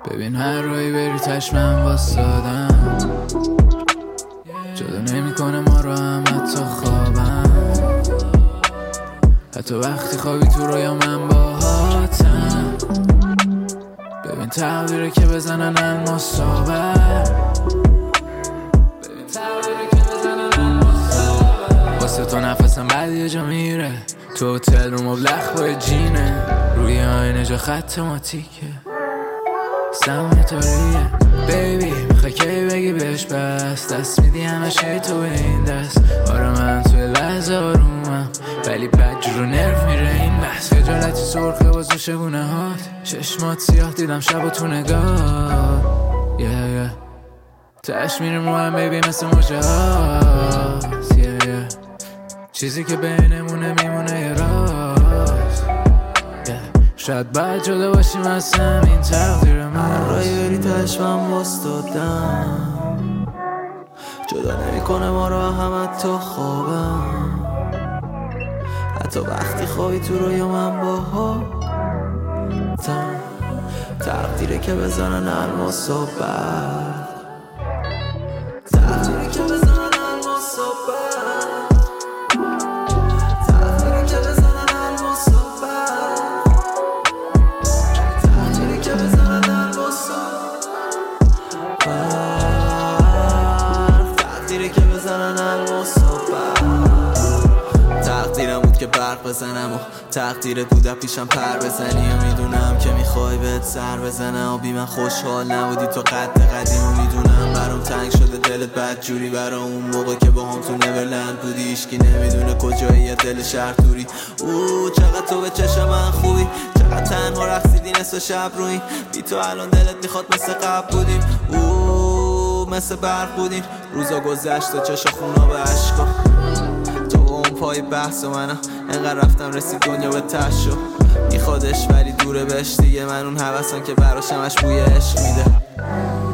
ببین هر روی بری چشمم واسادم، جدا نمی کنه ما رو هم حتی خوابم، حتی وقتی خوابی تو رویا من باهاتم. ببین تقدیره که بزنن الماسابه، ببین تقدیره که بزنن الماسابه. واسه تو نفسم بعد یه جا میره، تو هتل رو مبلخ با جینه، روی آینه جا خط ماتیکه، سمه تاریه. بیبی میخوای کی بگی بهش بس، دست میدی همشه تو به این دست. آره من توی لحظه آرومم، ولی بد رو نرف میره این بحث. خجالتی سرخه باز شبونه هات، چشمات سیاه دیدم شب و تو نگاه. تش میریم رو هم بیبی مثل موجه هات. چیزی که بینمونه میمونه یه راست. شاید باید جدا باشیم از همین تقدیر من. رای بری تشمم باستادم، جدا نمی کنه ما رو هم حتی خوابم، حتی وقتی خوابی تو روی من باهاتم. تقدیره که بزنن الماسا برد، تقدیره که بزنن الماسا برد، تقدیره که بزنن الماسا برد، تقدیره که بزنن الماسا برد، تقدیره که بزنن الماسا برد. تقدیرم بود که برق بزنم و تقدیرت بود پیشم پر بزنی، و میدونم که میخوای بهت سر بزنم و بی من خوشحال نبودی تو قد قدیم، و میدونم برام تنگ شده دلت بد جوری برا اون موقع که با هم تو نورلند بودی. ایشکی نمیدونه کجایی یا دل شهر توری. چقدر تو به چشم من خوبی، چقدر تنها رقصیدی نصف شب روی بی تو الان دلت میخواد مثل قبل بودیم. مثل برق بودیم روزا گذشت و چشم خونا به عشقا، پای بحث و منم انقدر رفتم رسید دنیا به تش شو. میخوادش ولی دوره بهش دیگه، من اون حوثم که براش همش بوی عشق میده.